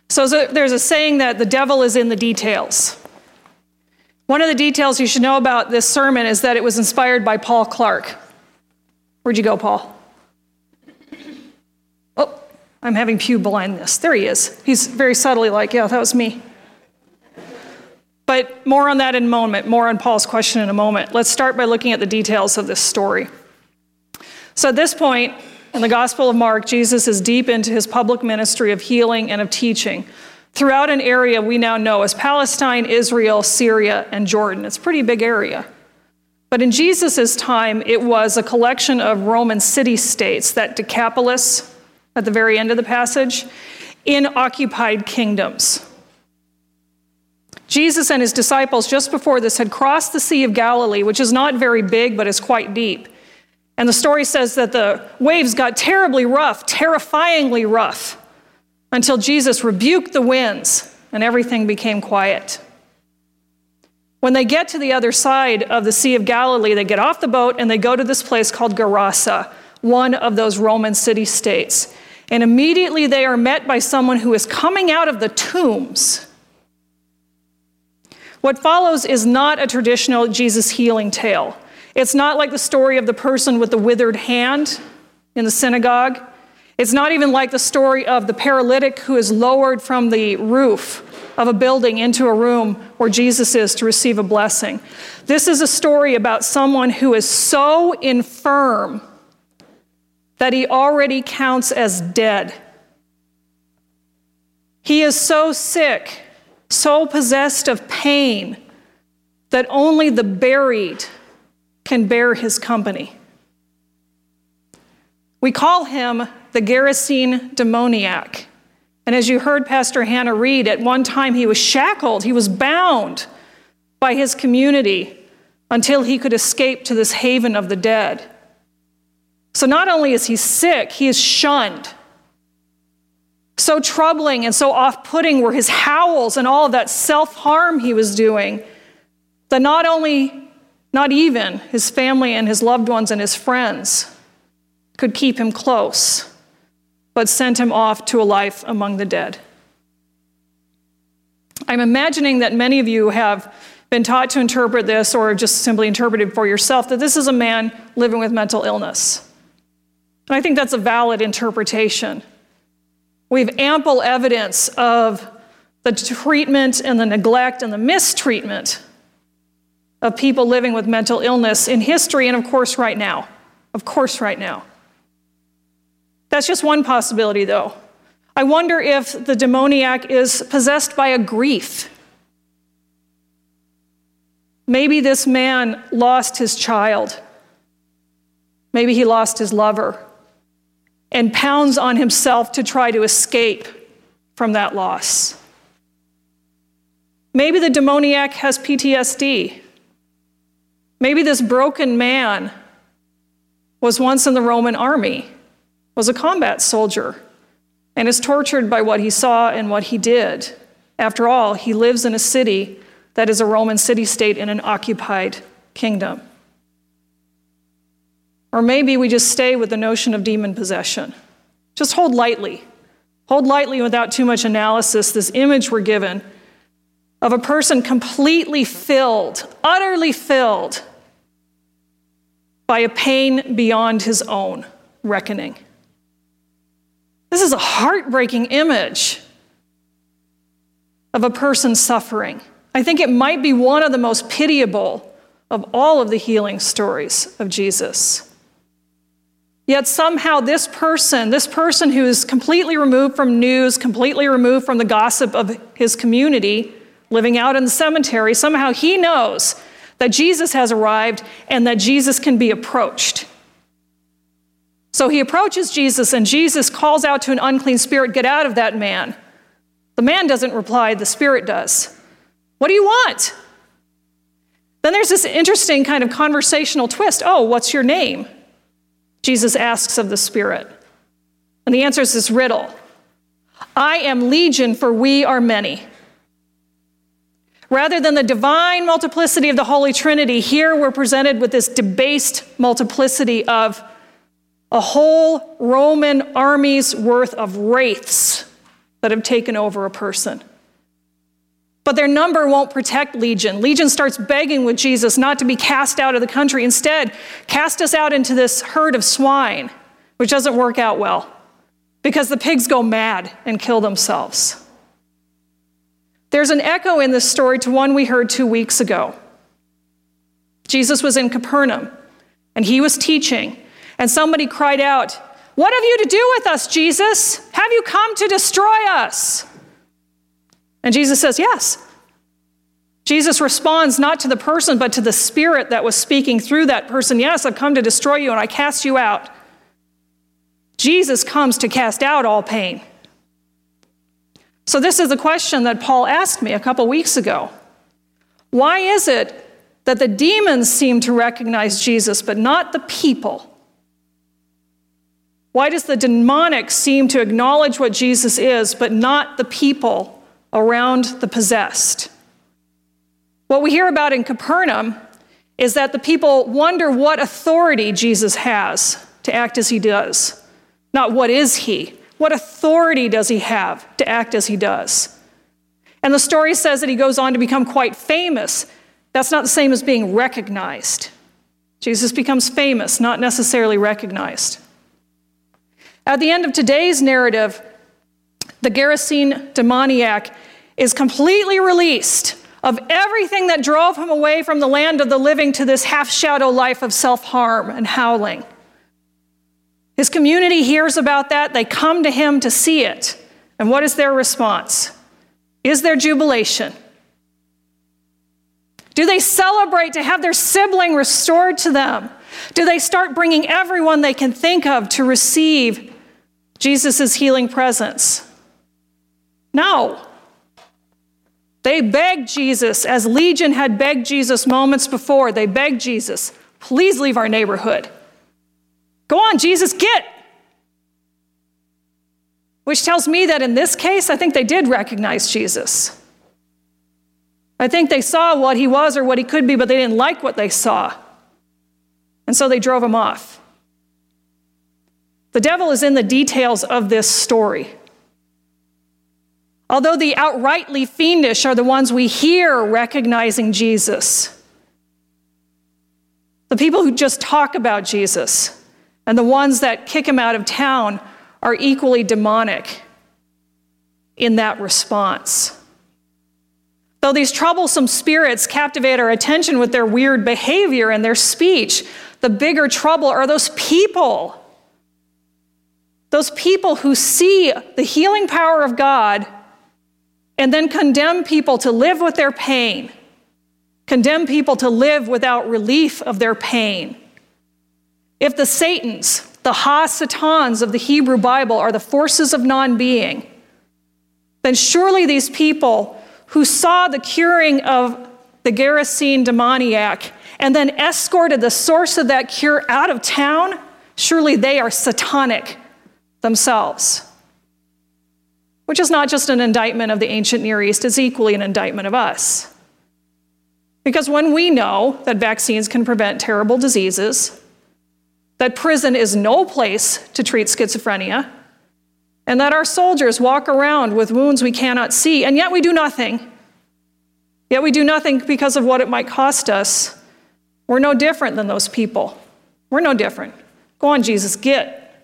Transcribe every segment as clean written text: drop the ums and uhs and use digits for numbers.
So there's a saying that the devil is in the details. One of the details you should know about this sermon is that it was inspired by Paul Clark. Where'd you go, Paul? Oh, I'm having pew blindness. There he is. He's very subtly like, yeah, that was me. But more on that in a moment, more on Paul's question in a moment. Let's start by looking at the details of this story. So at this point, in the Gospel of Mark, Jesus is deep into his public ministry of healing and of teaching throughout an area we now know as Palestine, Israel, Syria, and Jordan. It's a pretty big area. But in Jesus' time, it was a collection of Roman city-states, that Decapolis at the very end of the passage, in occupied kingdoms. Jesus and his disciples just before this had crossed the Sea of Galilee, which is not very big, but is quite deep. And the story says that the waves got terribly rough, terrifyingly rough, until Jesus rebuked the winds and everything became quiet. When they get to the other side of the Sea of Galilee, they get off the boat and they go to this place called Gerasa, one of those Roman city-states. And immediately they are met by someone who is coming out of the tombs. What follows is not a traditional Jesus healing tale. It's not like the story of the person with the withered hand in the synagogue. It's not even like the story of the paralytic who is lowered from the roof of a building into a room where Jesus is to receive a blessing. This is a story about someone who is so infirm that he already counts as dead. He is so sick, so possessed of pain, that only the buried can bear his company. We call him the Gerasene demoniac. And as you heard Pastor Hannah read, at one time he was shackled, he was bound by his community until he could escape to this haven of the dead. So not only is he sick, he is shunned. So troubling and so off-putting were his howls and all of that self-harm he was doing, that not even his family and his loved ones and his friends could keep him close, but sent him off to a life among the dead. I'm imagining that many of you have been taught to interpret this, or just simply interpreted for yourself, that this is a man living with mental illness. And I think that's a valid interpretation. We have ample evidence of the treatment and the neglect and the mistreatment of people living with mental illness in history, and of course right now. That's just one possibility, though. I wonder if the demoniac is possessed by a grief. Maybe this man lost his child. Maybe he lost his lover and pounds on himself to try to escape from that loss. Maybe the demoniac has PTSD. Maybe this broken man was once in the Roman army, was a combat soldier, and is tortured by what he saw and what he did. After all, he lives in a city that is a Roman city-state in an occupied kingdom. Or maybe we just stay with the notion of demon possession. Just hold lightly without too much analysis, this image we're given of a person completely filled, utterly filled by a pain beyond his own reckoning. This is a heartbreaking image of a person suffering. I think it might be one of the most pitiable of all of the healing stories of Jesus. Yet somehow this person who is completely removed from news, completely removed from the gossip of his community, living out in the cemetery, somehow he knows that Jesus has arrived and that Jesus can be approached. So he approaches Jesus, and Jesus calls out to an unclean spirit, "Get out of that man." The man doesn't reply, the spirit does. "What do you want?" Then there's this interesting kind of conversational twist. "Oh, what's your name?" Jesus asks of the spirit. And the answer is this riddle. "I am Legion, for we are many." Rather than the divine multiplicity of the Holy Trinity, here we're presented with this debased multiplicity of a whole Roman army's worth of wraiths that have taken over a person. But their number won't protect Legion. Legion starts begging with Jesus not to be cast out of the country. Instead, cast us out into this herd of swine, which doesn't work out well because the pigs go mad and kill themselves. There's an echo in this story to one we heard 2 weeks ago. Jesus was in Capernaum, and he was teaching, and somebody cried out, "What have you to do with us, Jesus? Have you come to destroy us?" And Jesus says, "Yes." Jesus responds not to the person, but to the spirit that was speaking through that person. "Yes, I've come to destroy you, and I cast you out." Jesus comes to cast out all pain. So this is the question that Paul asked me a couple weeks ago. Why is it that the demons seem to recognize Jesus, but not the people? Why does the demonic seem to acknowledge what Jesus is, but not the people around the possessed? What we hear about in Capernaum is that the people wonder what authority Jesus has to act as he does. Not what is he? What authority does he have to act as he does? And the story says that he goes on to become quite famous. That's not the same as being recognized. Jesus becomes famous, not necessarily recognized. At the end of today's narrative, the Gerasene demoniac is completely released of everything that drove him away from the land of the living to this half-shadow life of self-harm and howling. His community hears about that. They come to him to see it. And what is their response? Is there jubilation? Do they celebrate to have their sibling restored to them? Do they start bringing everyone they can think of to receive Jesus' healing presence? No. They begged Jesus, as Legion had begged Jesus moments before. They begged Jesus, "Please leave our neighborhood. Go on, Jesus, get!" Which tells me that in this case, I think they did recognize Jesus. I think they saw what he was or what he could be, but they didn't like what they saw. And so they drove him off. The devil is in the details of this story. Although the outrightly fiendish are the ones we hear recognizing Jesus, the people who just talk about Jesus and the ones that kick him out of town are equally demonic in that response. Though these troublesome spirits captivate our attention with their weird behavior and their speech, the bigger trouble are those people. Those people who see the healing power of God and then condemn people to live with their pain, condemn people to live without relief of their pain. If the Satans, the ha-satans of the Hebrew Bible, are the forces of non-being, then surely these people who saw the curing of the Gerasene demoniac and then escorted the source of that cure out of town, surely they are satanic themselves. Which is not just an indictment of the ancient Near East, it's equally an indictment of us. Because when we know that vaccines can prevent terrible diseases, that prison is no place to treat schizophrenia, and that our soldiers walk around with wounds we cannot see, and yet we do nothing. Yet we do nothing because of what it might cost us. We're no different than those people. We're no different. Go on, Jesus, get.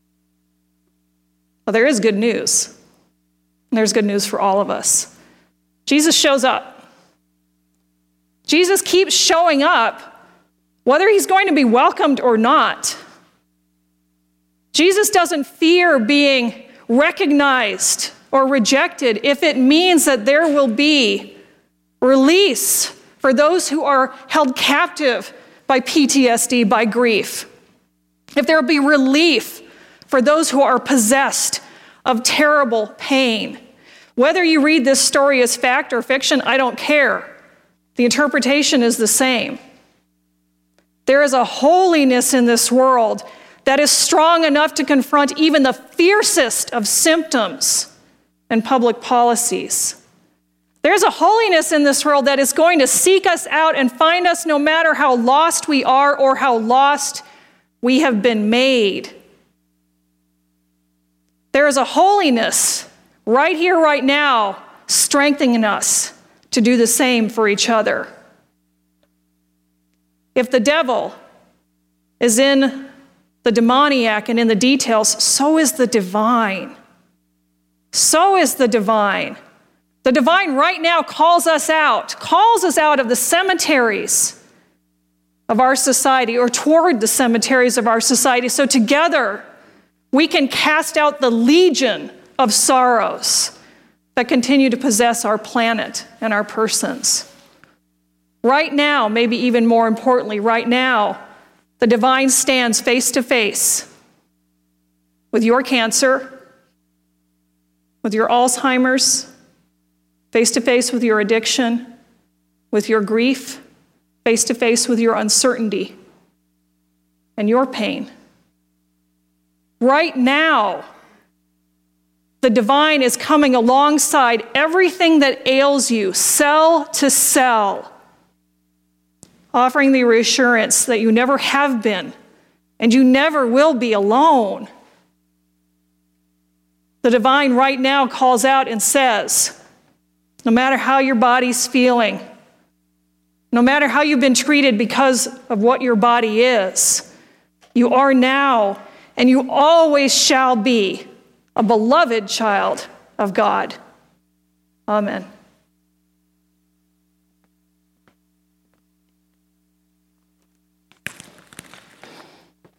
Well, there is good news. And there's good news for all of us. Jesus shows up. Jesus keeps showing up whether he's going to be welcomed or not. Jesus doesn't fear being recognized or rejected if it means that there will be release for those who are held captive by PTSD, by grief. If there will be relief for those who are possessed of terrible pain. Whether you read this story as fact or fiction, I don't care. The interpretation is the same. There is a holiness in this world that is strong enough to confront even the fiercest of symptoms and public policies. There's a holiness in this world that is going to seek us out and find us no matter how lost we are or how lost we have been made. There is a holiness right here, right now, strengthening us to do the same for each other. If the devil is in the demoniac and in the details, so is the divine. So is the divine. The divine right now calls us out of the cemeteries of our society, or toward the cemeteries of our society, so together we can cast out the legion of sorrows that continue to possess our planet and our persons. Right now, maybe even more importantly, right now, the divine stands face to face with your cancer, with your Alzheimer's, face to face with your addiction, with your grief, face to face with your uncertainty and your pain. Right now, the divine is coming alongside everything that ails you, cell to cell, offering the reassurance that you never have been and you never will be alone. The divine right now calls out and says, no matter how your body's feeling, no matter how you've been treated because of what your body is, you are now and you always shall be a beloved child of God. Amen.